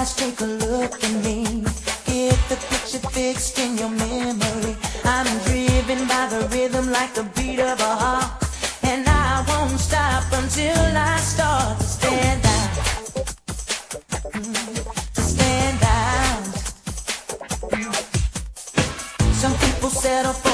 eyes, take a look at me. Get the picture fixed in your memory. I'm driven by the rhythm like the beat of a heart, and I won't stop until I start to stand out. To stand out. Some people settle for